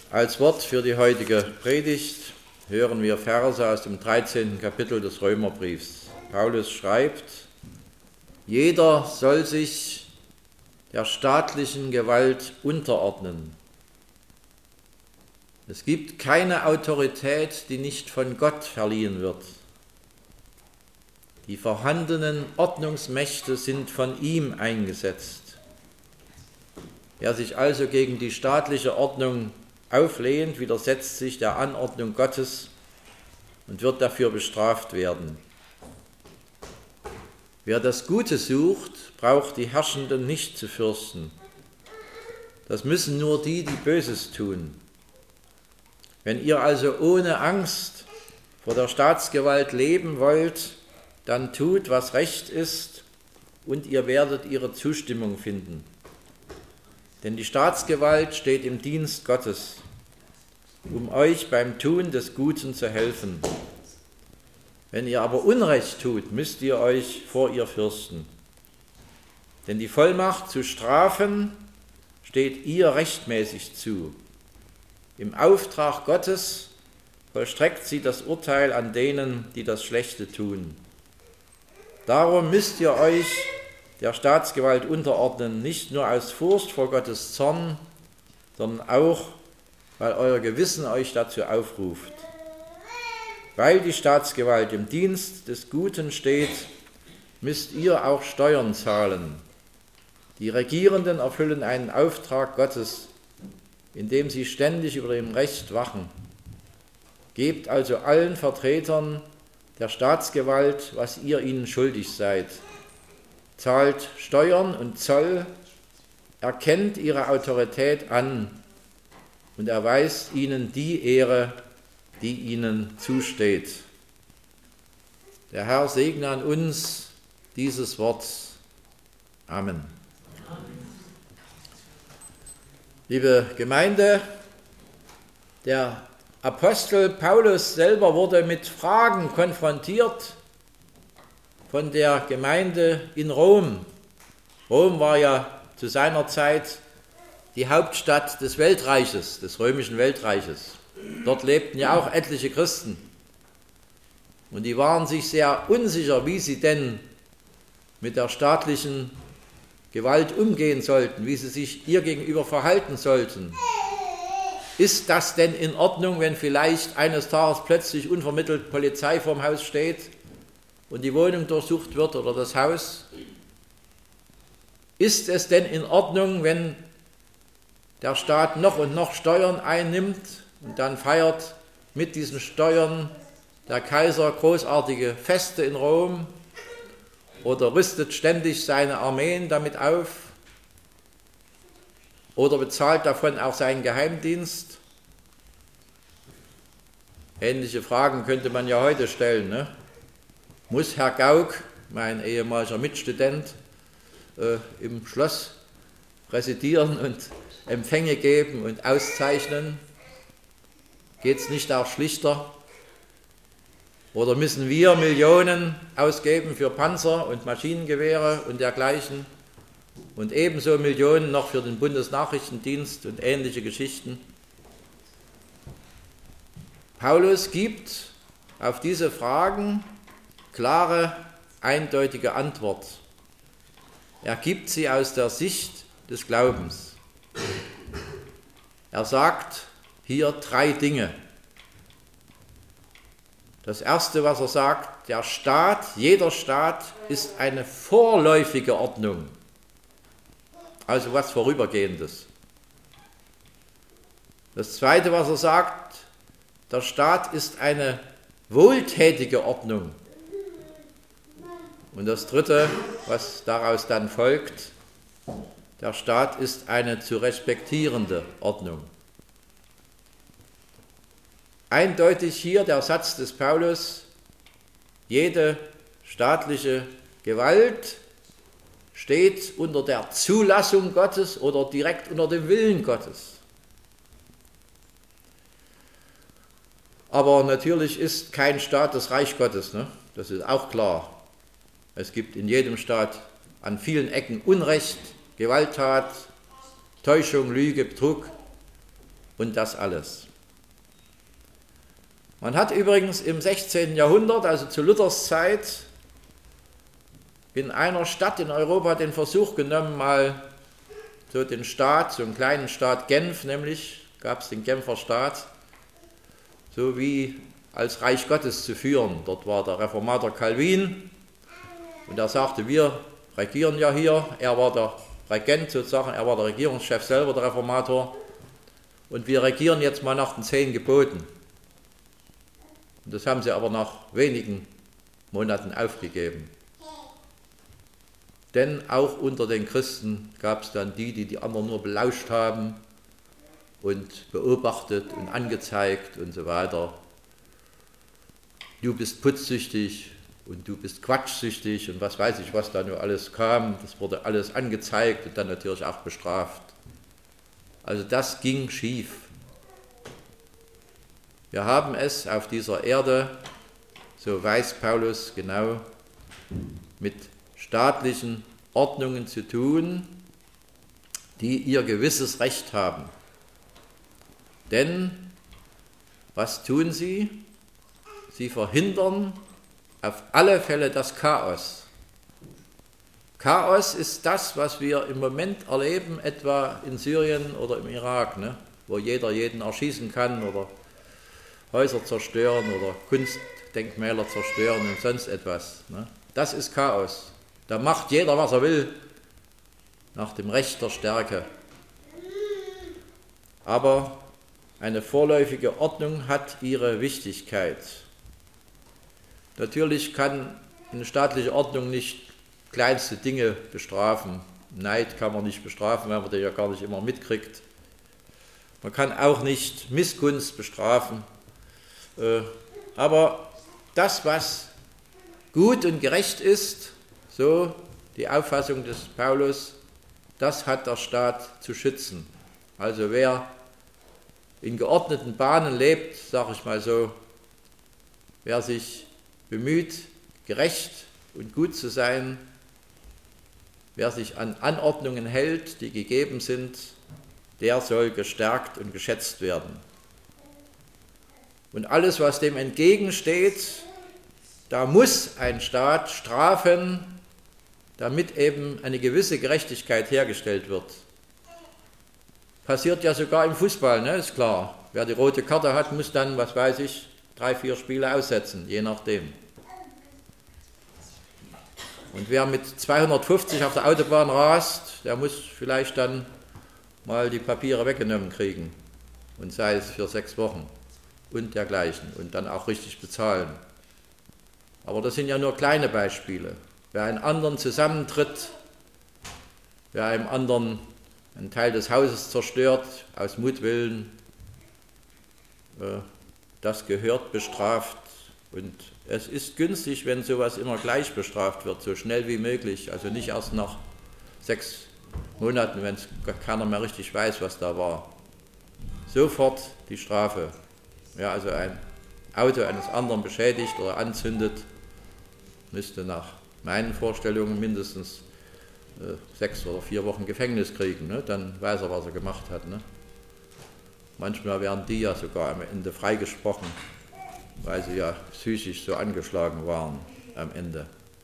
Als Wort für die heutige Predigt hören wir Verse aus dem 13. Kapitel des Römerbriefs. Paulus schreibt: Jeder soll sich der staatlichen Gewalt unterordnen. Es gibt keine Autorität, die nicht von Gott verliehen wird. Die vorhandenen Ordnungsmächte sind von ihm eingesetzt. Wer sich also gegen die staatliche Ordnung auflehnt, widersetzt sich der Anordnung Gottes und wird dafür bestraft werden. Wer das Gute sucht, braucht die Herrschenden nicht zu fürchten. Das müssen nur die, die Böses tun. Wenn ihr also ohne Angst vor der Staatsgewalt leben wollt, dann tut, was recht ist, und ihr werdet ihre Zustimmung finden. Denn die Staatsgewalt steht im Dienst Gottes, um euch beim Tun des Guten zu helfen. Wenn ihr aber Unrecht tut, müsst ihr euch vor ihr fürchten. Denn die Vollmacht zu strafen steht ihr rechtmäßig zu. Im Auftrag Gottes vollstreckt sie das Urteil an denen, die das Schlechte tun. Darum müsst ihr euch der Staatsgewalt unterordnen, nicht nur aus Furcht vor Gottes Zorn, sondern auch, weil euer Gewissen euch dazu aufruft. Weil die Staatsgewalt im Dienst des Guten steht, müsst ihr auch Steuern zahlen. Die Regierenden erfüllen einen Auftrag Gottes, indem sie ständig über dem Recht wachen. Gebt also allen Vertretern der Staatsgewalt, was ihr ihnen schuldig seid. Zahlt Steuern und Zoll, erkennt ihre Autorität an und erweist ihnen die Ehre, die ihnen zusteht. Der Herr segne an uns dieses Wort. Amen. Liebe Gemeinde, der Apostel Paulus selber wurde mit Fragen konfrontiert von der Gemeinde in Rom. Rom war ja zu seiner Zeit die Hauptstadt des Weltreiches, des römischen Weltreiches. Dort lebten ja auch etliche Christen. Und die waren sich sehr unsicher, wie sie denn mit der staatlichen Gewalt umgehen sollten, wie sie sich ihr gegenüber verhalten sollten. Ist das denn in Ordnung, wenn vielleicht eines Tages plötzlich unvermittelt Polizei vorm Haus steht und die Wohnung durchsucht wird oder das Haus? Ist es denn in Ordnung, wenn der Staat noch und noch Steuern einnimmt und dann feiert mit diesen Steuern der Kaiser großartige Feste in Rom oder rüstet ständig seine Armeen damit auf oder bezahlt davon auch seinen Geheimdienst? Ähnliche Fragen könnte man ja heute stellen, ne? Muss Herr Gauck, mein ehemaliger Mitstudent, im Schloss residieren und Empfänge geben und auszeichnen? Geht es nicht auch schlichter? Oder müssen wir Millionen ausgeben für Panzer und Maschinengewehre und dergleichen und ebenso Millionen noch für den Bundesnachrichtendienst und ähnliche Geschichten? Paulus gibt auf diese Fragen klare, eindeutige Antwort. Er gibt sie aus der Sicht des Glaubens. Er sagt hier 3 Dinge. Das erste, was er sagt, der Staat, jeder Staat ist eine vorläufige Ordnung, also was Vorübergehendes. Das zweite, was er sagt, der Staat ist eine wohltätige Ordnung. Und das dritte, was daraus dann folgt, der Staat ist eine zu respektierende Ordnung. Eindeutig hier der Satz des Paulus: Jede staatliche Gewalt steht unter der Zulassung Gottes oder direkt unter dem Willen Gottes. Aber natürlich ist kein Staat das Reich Gottes, ne? Das ist auch klar. Es gibt in jedem Staat an vielen Ecken Unrecht, Gewalttat, Täuschung, Lüge, Betrug und das alles. Man hat übrigens im 16. Jahrhundert, also zu Luthers Zeit, in einer Stadt in Europa den Versuch genommen, mal so den Staat, so einen kleinen Staat Genf nämlich, gab es den Genfer Staat, so wie als Reich Gottes zu führen. Dort war der Reformator Calvin und er sagte, wir regieren ja hier. Er war der Regent sozusagen, er war der Regierungschef selber, der Reformator. Und wir regieren jetzt mal nach den 10 Geboten. Und das haben sie aber nach wenigen Monaten aufgegeben. Denn auch unter den Christen gab es dann die, die die anderen nur belauscht haben und beobachtet und angezeigt und so weiter. Du bist putzsüchtig und du bist quatschsüchtig und was weiß ich, was da nur alles kam. Das wurde alles angezeigt und dann natürlich auch bestraft. Also das ging schief. Wir haben es auf dieser Erde, so weiß Paulus genau, mit staatlichen Ordnungen zu tun, die ihr gewisses Recht haben. Denn was tun sie? Sie verhindern auf alle Fälle das Chaos. Chaos ist das, was wir im Moment erleben, etwa in Syrien oder im Irak, ne? Wo jeder jeden erschießen kann oder Häuser zerstören oder Kunstdenkmäler zerstören und sonst etwas. Ne? Das ist Chaos. Da macht jeder, was er will, nach dem Recht der Stärke. Aber eine vorläufige Ordnung hat ihre Wichtigkeit. Natürlich kann eine staatliche Ordnung nicht kleinste Dinge bestrafen. Neid kann man nicht bestrafen, weil man den ja gar nicht immer mitkriegt. Man kann auch nicht Missgunst bestrafen. Aber das, was gut und gerecht ist, so die Auffassung des Paulus, das hat der Staat zu schützen. Also wer in geordneten Bahnen lebt, sage ich mal so, wer sich bemüht, gerecht und gut zu sein, wer sich an Anordnungen hält, die gegeben sind, der soll gestärkt und geschätzt werden. Und alles, was dem entgegensteht, da muss ein Staat strafen, damit eben eine gewisse Gerechtigkeit hergestellt wird. Passiert ja sogar im Fußball, ne? Ist klar. Wer die rote Karte hat, muss dann, was weiß ich, 3-4 Spiele aussetzen, je nachdem. Und wer mit 250 auf der Autobahn rast, der muss vielleicht dann mal die Papiere weggenommen kriegen. Und sei es für 6 Wochen und dergleichen. Und dann auch richtig bezahlen. Aber das sind ja nur kleine Beispiele. Wer einen anderen zusammentritt, wer einem anderen einen Teil des Hauses zerstört, aus Mutwillen, das gehört bestraft. Und es ist günstig, wenn sowas immer gleich bestraft wird, so schnell wie möglich. Also nicht erst nach 6 Monaten, wenn keiner mehr richtig weiß, was da war. Sofort die Strafe. Wer also ein Auto eines anderen beschädigt oder anzündet, müsste nach meinen Vorstellungen mindestens 6 oder 4 Wochen Gefängnis kriegen. Ne? Dann weiß er, was er gemacht hat. Ne? Manchmal werden die ja sogar am Ende freigesprochen, weil sie ja psychisch so angeschlagen waren am Ende.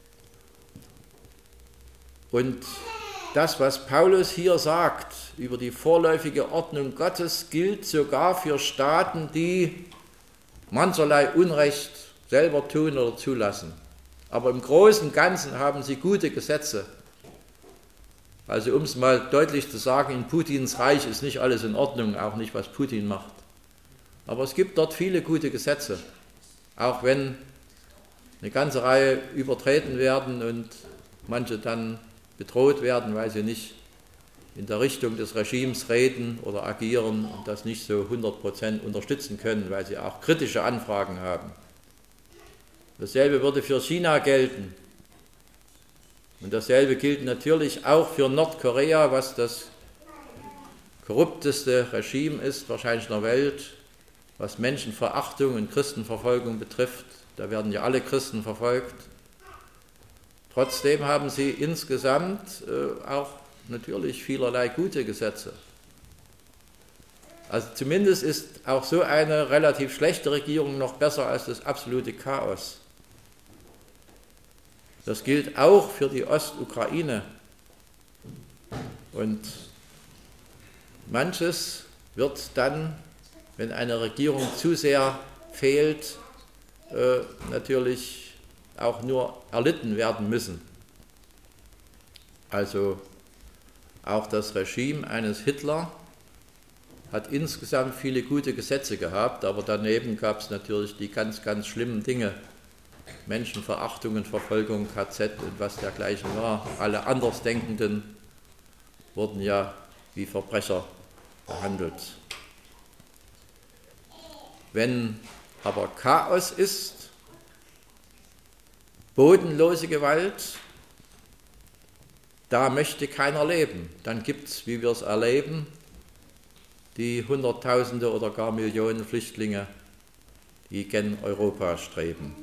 Und das, was Paulus hier sagt über die vorläufige Ordnung Gottes, gilt sogar für Staaten, die mancherlei Unrecht selber tun oder zulassen. Aber im Großen und Ganzen haben sie gute Gesetze. Also um es mal deutlich zu sagen, in Putins Reich ist nicht alles in Ordnung, auch nicht, was Putin macht. Aber es gibt dort viele gute Gesetze, auch wenn eine ganze Reihe übertreten werden und manche dann bedroht werden, weil sie nicht in der Richtung des Regimes reden oder agieren und das nicht so 100% unterstützen können, weil sie auch kritische Anfragen haben. Dasselbe würde für China gelten. Und dasselbe gilt natürlich auch für Nordkorea, was das korrupteste Regime ist, wahrscheinlich in der Welt, was Menschenverachtung und Christenverfolgung betrifft. Da werden ja alle Christen verfolgt. Trotzdem haben sie insgesamt auch natürlich vielerlei gute Gesetze. Also zumindest ist auch so eine relativ schlechte Regierung noch besser als das absolute Chaos. Das gilt auch für die Ostukraine. Und manches wird dann, wenn eine Regierung zu sehr fehlt, natürlich auch nur erlitten werden müssen. Also auch das Regime eines Hitler hat insgesamt viele gute Gesetze gehabt, aber daneben gab es natürlich die ganz, ganz schlimmen Dinge. Menschenverachtung, Verfolgung, KZ und was dergleichen war. Alle Andersdenkenden wurden ja wie Verbrecher behandelt. Wenn aber Chaos ist, bodenlose Gewalt, da möchte keiner leben. Dann gibt es, wie wir es erleben, die Hunderttausende oder gar Millionen Flüchtlinge, die gen Europa streben.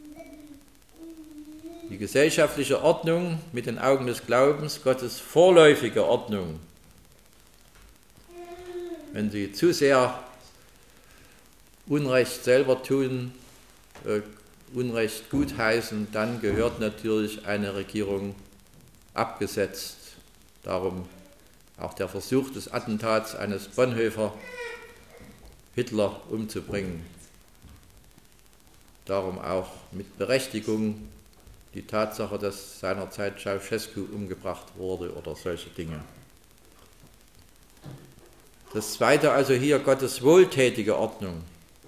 Die gesellschaftliche Ordnung mit den Augen des Glaubens, Gottes vorläufige Ordnung, wenn sie zu sehr Unrecht selber tun, Unrecht gutheißen, dann gehört natürlich eine Regierung abgesetzt. Darum auch der Versuch des Attentats eines Bonhoeffer, Hitler umzubringen. Darum auch mit Berechtigung die Tatsache, dass seinerzeit Ceausescu umgebracht wurde oder solche Dinge. Das zweite also hier Gottes wohltätige Ordnung.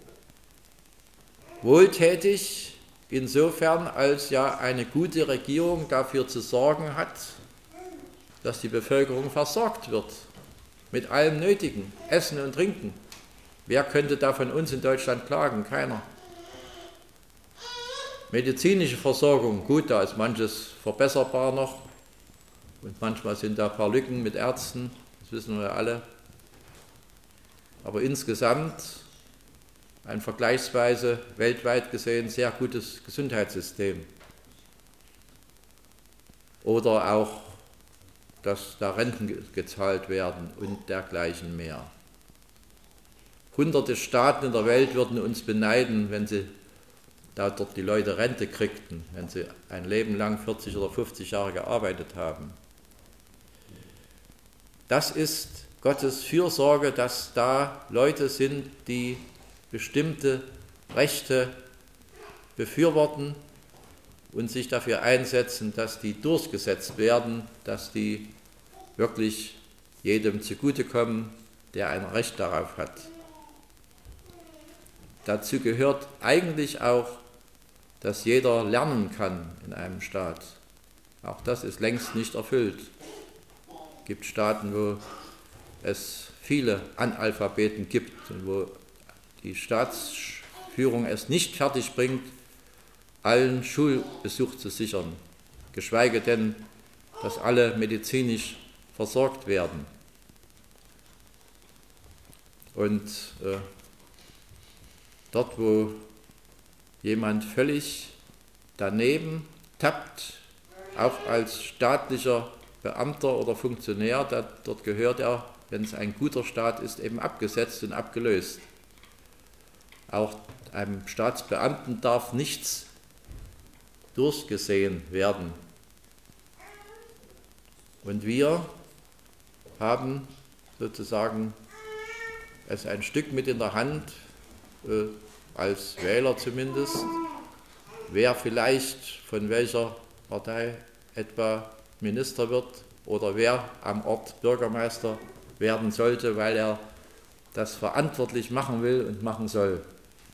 Wohltätig insofern, als ja eine gute Regierung dafür zu sorgen hat, dass die Bevölkerung versorgt wird mit allem Nötigen, Essen und Trinken. Wer könnte da von uns in Deutschland klagen? Keiner. Medizinische Versorgung, gut, da ist manches verbesserbar noch und manchmal sind da ein paar Lücken mit Ärzten, das wissen wir ja alle. Aber insgesamt ein vergleichsweise weltweit gesehen sehr gutes Gesundheitssystem. Oder auch, dass da Renten gezahlt werden und dergleichen mehr. Hunderte Staaten in der Welt würden uns beneiden, wenn sie da dort die Leute Rente kriegten, wenn sie ein Leben lang 40 oder 50 Jahre gearbeitet haben. Das ist Gottes Fürsorge, dass da Leute sind, die bestimmte Rechte befürworten und sich dafür einsetzen, dass die durchgesetzt werden, dass die wirklich jedem zugutekommen, der ein Recht darauf hat. Dazu gehört eigentlich auch, dass jeder lernen kann in einem Staat. Auch das ist längst nicht erfüllt. Es gibt Staaten, wo es viele Analphabeten gibt und wo die Staatsführung es nicht fertig bringt, allen Schulbesuch zu sichern, geschweige denn, dass alle medizinisch versorgt werden. Und dort, wo jemand völlig daneben tappt, auch als staatlicher Beamter oder Funktionär, dort gehört er, wenn es ein guter Staat ist, eben abgesetzt und abgelöst. Auch einem Staatsbeamten darf nichts durchgesehen werden. Und wir haben sozusagen es ein Stück mit in der Hand, als Wähler zumindest, wer vielleicht von welcher Partei etwa Minister wird oder wer am Ort Bürgermeister werden sollte, weil er das verantwortlich machen will und machen soll.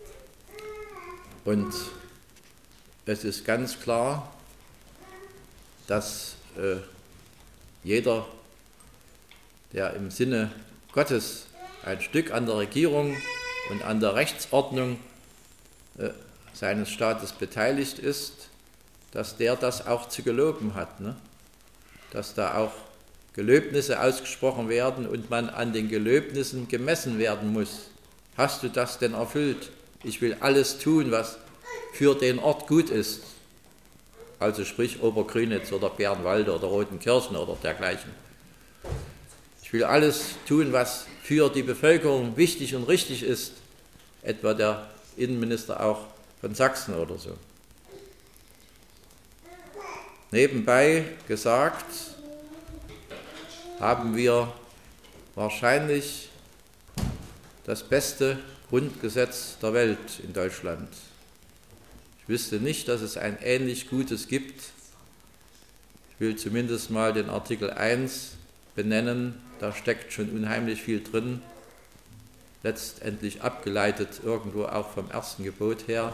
Und es ist ganz klar, dass jeder, der im Sinne Gottes ein Stück an der Regierung und an der Rechtsordnung seines Staates beteiligt ist, dass der das auch zu geloben hat, ne? Dass da auch Gelöbnisse ausgesprochen werden und man an den Gelöbnissen gemessen werden muss. Hast du das denn erfüllt? Ich will alles tun, was für den Ort gut ist. Also sprich Obergrünitz oder Bärenwalde oder Rotenkirchen oder dergleichen. Ich will alles tun, was für die Bevölkerung wichtig und richtig ist, etwa der Innenminister auch von Sachsen oder so. Nebenbei gesagt, haben wir wahrscheinlich das beste Grundgesetz der Welt in Deutschland. Ich wüsste nicht, dass es ein ähnlich gutes gibt. Ich will zumindest mal den Artikel 1 benennen, da steckt schon unheimlich viel drin, letztendlich abgeleitet irgendwo auch vom ersten Gebot her.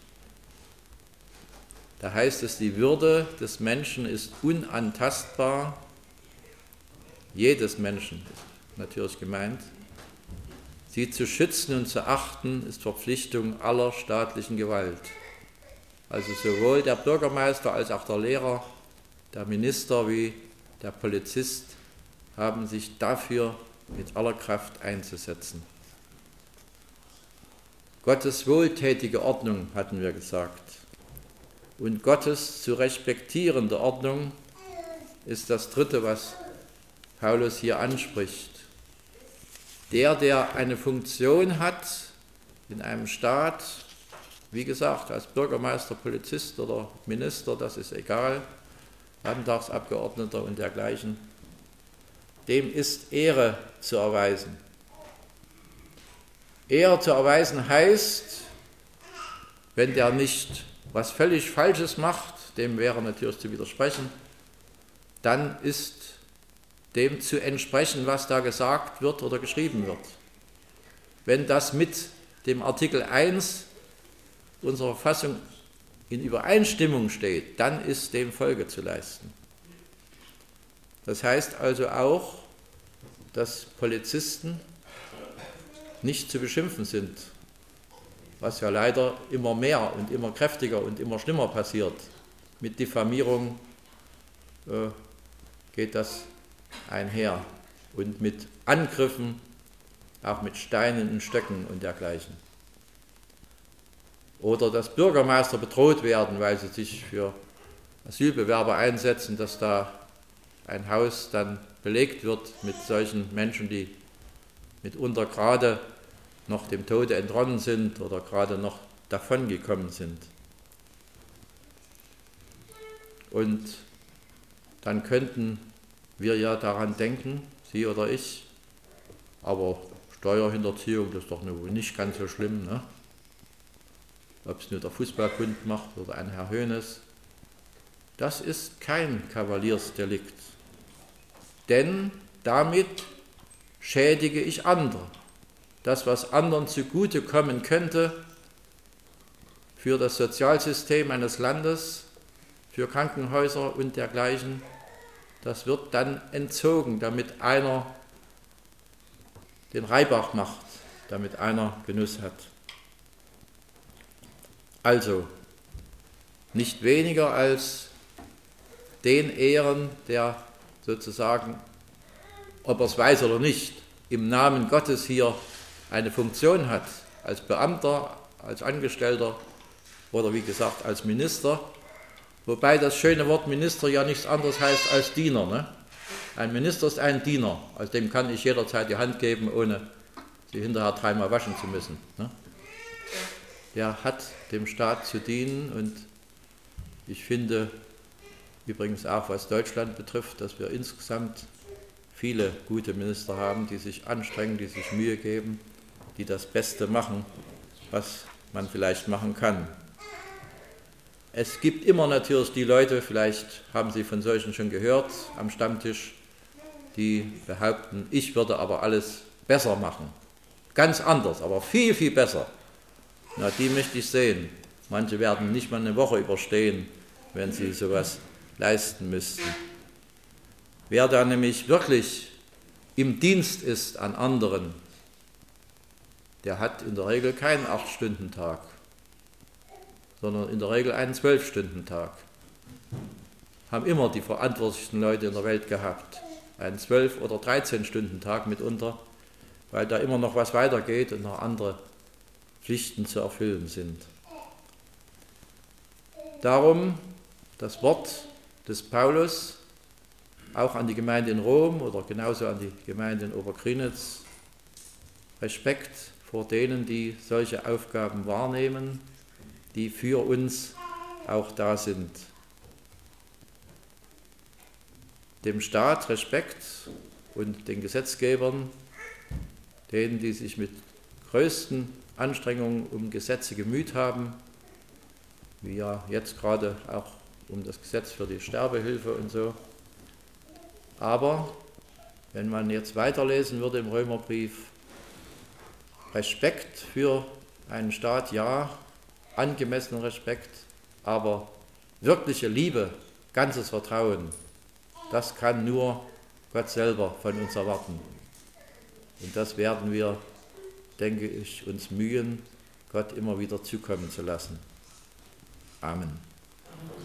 Da heißt es, die Würde des Menschen ist unantastbar, jedes Menschen ist natürlich gemeint. Sie zu schützen und zu achten ist Verpflichtung aller staatlichen Gewalt. Also sowohl der Bürgermeister als auch der Lehrer, der Minister wie der Polizist haben sich dafür mit aller Kraft einzusetzen. Gottes wohltätige Ordnung, hatten wir gesagt, und Gottes zu respektierende Ordnung ist das Dritte, was Paulus hier anspricht. Der eine Funktion hat in einem Staat, wie gesagt, als Bürgermeister, Polizist oder Minister, das ist egal, Landtagsabgeordneter und dergleichen, dem ist Ehre zu erweisen. Ehre zu erweisen heißt, wenn der nicht was völlig Falsches macht, dem wäre natürlich zu widersprechen, dann ist dem zu entsprechen, was da gesagt wird oder geschrieben wird. Wenn das mit dem Artikel 1 unserer Verfassung in Übereinstimmung steht, dann ist dem Folge zu leisten. Das heißt also auch, dass Polizisten nicht zu beschimpfen sind, was ja leider immer mehr und immer kräftiger und immer schlimmer passiert. Mit Diffamierung geht das einher und mit Angriffen, auch mit Steinen und Stöcken und dergleichen. Oder dass Bürgermeister bedroht werden, weil sie sich für Asylbewerber einsetzen, dass da ein Haus dann belegt wird mit solchen Menschen, die mitunter gerade noch dem Tode entronnen sind oder gerade noch davongekommen sind. Und dann könnten wir ja daran denken, Sie oder ich, aber Steuerhinterziehung, das ist doch nicht ganz so schlimm, ne? Ob es nur der Fußballbund macht oder ein Herr Hoeneß, das ist kein Kavaliersdelikt, denn damit schädige ich andere. Das, was anderen zugutekommen könnte für das Sozialsystem eines Landes, für Krankenhäuser und dergleichen, das wird dann entzogen, damit einer den Reibach macht, damit einer Genuss hat. Also, nicht weniger als den ehren, der sozusagen, ob er es weiß oder nicht, im Namen Gottes hier eine Funktion hat, als Beamter, als Angestellter oder wie gesagt als Minister, wobei das schöne Wort Minister ja nichts anderes heißt als Diener. Ne? Ein Minister ist ein Diener, also dem kann ich jederzeit die Hand geben, ohne sie hinterher dreimal waschen zu müssen. Ne? Der hat dem Staat zu dienen und ich finde übrigens auch, was Deutschland betrifft, dass wir insgesamt viele gute Minister haben, die sich anstrengen, die sich Mühe geben, die das Beste machen, was man vielleicht machen kann. Es gibt immer natürlich die Leute, vielleicht haben Sie von solchen schon gehört am Stammtisch, die behaupten, ich würde aber alles besser machen. Ganz anders, aber viel, viel besser. Na, die möchte ich sehen. Manche werden nicht mal eine Woche überstehen, wenn sie sowas leisten müssten. Wer da nämlich wirklich im Dienst ist an anderen, der hat in der Regel keinen 8-Stunden-Tag, sondern in der Regel einen 12-Stunden-Tag. Haben immer die verantwortlichsten Leute in der Welt gehabt. Einen 12- oder 13-Stunden-Tag mitunter, weil da immer noch was weitergeht und noch andere Pflichten zu erfüllen sind. Darum das Wort des Paulus auch an die Gemeinde in Rom oder genauso an die Gemeinde in Oberkrinitz. Respekt vor denen, die solche Aufgaben wahrnehmen, die für uns auch da sind. Dem Staat Respekt und den Gesetzgebern, denen, die sich mit größten Anstrengungen um Gesetze gemüht haben, wie ja jetzt gerade auch um das Gesetz für die Sterbehilfe und so. Aber wenn man jetzt weiterlesen würde im Römerbrief, Respekt für einen Staat, ja, angemessenen Respekt, aber wirkliche Liebe, ganzes Vertrauen, das kann nur Gott selber von uns erwarten. Und das werden wir, denke ich, uns mühen, Gott immer wieder zukommen zu lassen. Amen.